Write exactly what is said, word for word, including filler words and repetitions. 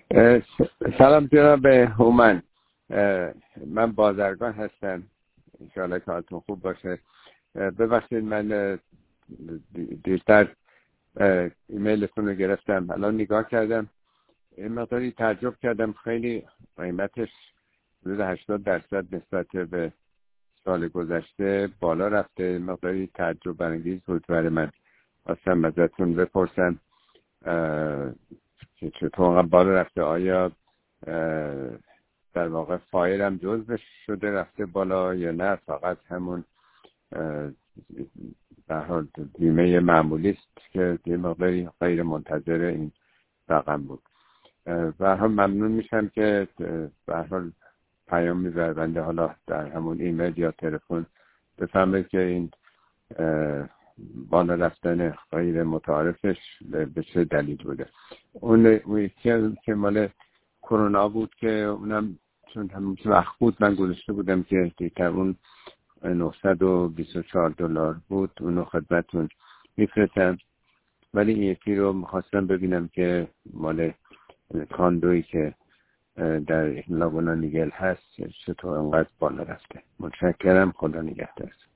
اه، س- سلام جناب هومن. اه، من بازرگان هستم. انشاءالله کارتون خوب باشه. اه، ببخشید من اه، دی- دیرتر اه، ایمیلتون رو گرفتم، الان نگاه کردم، این مقداری تعجب کردم، خیلی قیمتش حدود هشتاد درصد نسبت به سال گذشته بالا رفته. مقداری تعجب برانگیز بود برای من. خواستم ازتون بپرسم اه، که چطور انقدر بالا رفته. آیا اه، در واقع فایر هم جزء شده رفته بالا یا نه فقط همون اه، به هر حال بیمه معمولی است که یه مقداری غیر منتظر این رقم بود. اه، به هر حال ممنون میشم که اه، به هر حال پیام می‌برنده حالا در همون ایمیل یا تلفن بفهمه که این اه، بالا رفتن غیر متعارفش به چه دلیل بوده. اون اون یکی که مال کرونا بود که اونم چون همون وقت بود من گذاشته بودم که دیگر اون نهصد و بیست و چهار دلار بود، اونو خدمتون میفرستم. ولی این یکی رو میخواستم ببینم که مال کاندویی که در لاگونا نیگل هست چطور انقدر بالا رفته. متشکرم. خدا نگهدار.